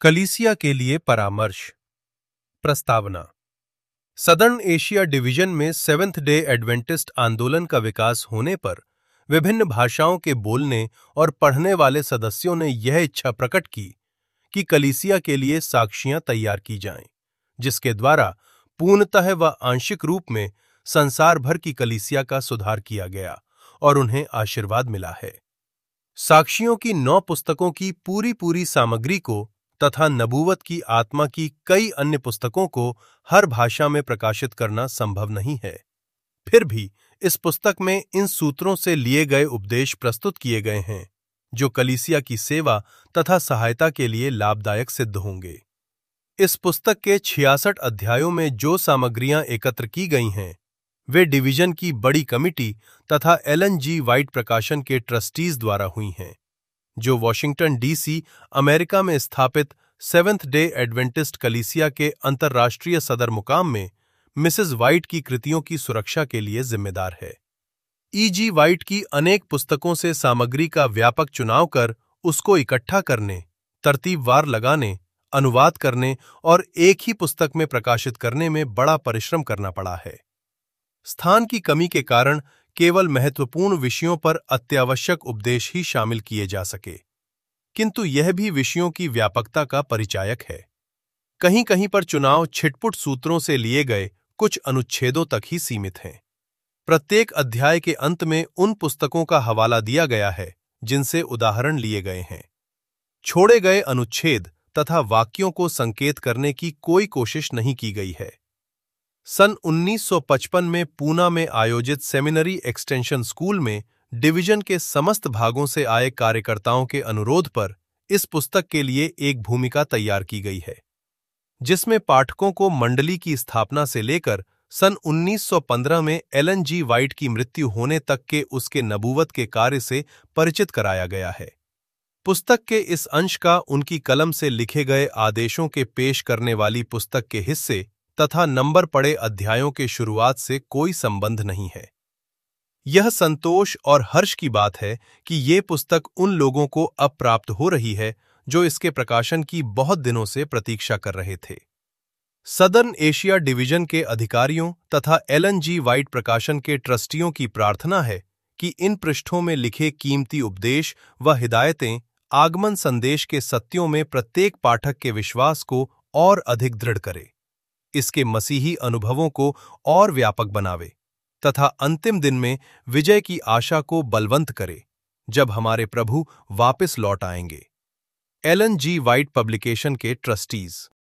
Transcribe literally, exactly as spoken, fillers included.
कलीसिया के लिए परामर्श। प्रस्तावना। सदर्न एशिया डिवीजन में सेवेंथ डे एडवेंटिस्ट आंदोलन का विकास होने पर विभिन्न भाषाओं के बोलने और पढ़ने वाले सदस्यों ने यह इच्छा प्रकट की कि कलीसिया के लिए साक्ष्यां तैयार की जाएं, जिसके द्वारा पूर्णतः व आंशिक रूप में संसार भर की कलीसिया का सुधार किया गया और उन्हें आशीर्वाद मिला है। साक्षियों की नौ पुस्तकों की पूरी पूरी सामग्री को तथा नबूवत की आत्मा की कई अन्य पुस्तकों को हर भाषा में प्रकाशित करना संभव नहीं है। फिर भी इस पुस्तक में इन सूत्रों से लिए गए उपदेश प्रस्तुत किए गए हैं, जो कलीसिया की सेवा तथा सहायता के लिए लाभदायक सिद्ध होंगे। इस पुस्तक के छियासठ अध्यायों में जो सामग्रियां एकत्र की गई हैं, वे डिवीजन की बड़ी कमिटी तथा एलन जी वाइट प्रकाशन के ट्रस्टीज द्वारा हुई हैं, जो वॉशिंगटन डीसी अमेरिका में स्थापित सेवेंथ डे एडवेंटिस्ट कलीसिया के अंतर्राष्ट्रीय सदर मुकाम में मिसेस वाइट की कृतियों की सुरक्षा के लिए जिम्मेदार है। ई जी वाइट की अनेक पुस्तकों से सामग्री का व्यापक चुनाव कर उसको इकट्ठा करने, तरतीबवार लगाने, अनुवाद करने और एक ही पुस्तक में प्रकाशित करने में बड़ा परिश्रम करना पड़ा है। स्थान की कमी के कारण केवल महत्वपूर्ण विषयों पर अत्यावश्यक उपदेश ही शामिल किए जा सके, किंतु यह भी विषयों की व्यापकता का परिचायक है। कहीं कहीं पर चुनाव छिटपुट सूत्रों से लिए गए कुछ अनुच्छेदों तक ही सीमित हैं। प्रत्येक अध्याय के अंत में उन पुस्तकों का हवाला दिया गया है जिनसे उदाहरण लिए गए हैं। छोड़े गए अनुच्छेद तथा वाक्यों को संकेत करने की कोई कोशिश नहीं की गई है। सन उन्नीस सौ पचपन में पूना में आयोजित सेमिनरी एक्सटेंशन स्कूल में डिवीजन के समस्त भागों से आए कार्यकर्ताओं के अनुरोध पर इस पुस्तक के लिए एक भूमिका तैयार की गई है, जिसमें पाठकों को मंडली की स्थापना से लेकर सन उन्नीस सौ पंद्रह में एलन जी वाइट की मृत्यु होने तक के उसके नबूवत के कार्य से परिचित कराया गया है। पुस्तक के इस अंश का उनकी कलम से लिखे गए आदेशों के पेश करने वाली पुस्तक के हिस्से तथा नंबर पड़े अध्यायों के शुरुआत से कोई संबंध नहीं है। यह संतोष और हर्ष की बात है कि ये पुस्तक उन लोगों को अब प्राप्त हो रही है जो इसके प्रकाशन की बहुत दिनों से प्रतीक्षा कर रहे थे। सदर्न एशिया डिवीजन के अधिकारियों तथा एलन जी वाइट प्रकाशन के ट्रस्टियों की प्रार्थना है कि इन पृष्ठों में लिखे कीमती उपदेश व हिदायतें आगमन संदेश के सत्यों में प्रत्येक पाठक के विश्वास को और अधिक दृढ़ करे, इसके मसीही अनुभवों को और व्यापक बनावे तथा अंतिम दिन में विजय की आशा को बलवंत करे, जब हमारे प्रभु वापस लौट आएंगे। एलन जी वाइट पब्लिकेशन के ट्रस्टीज।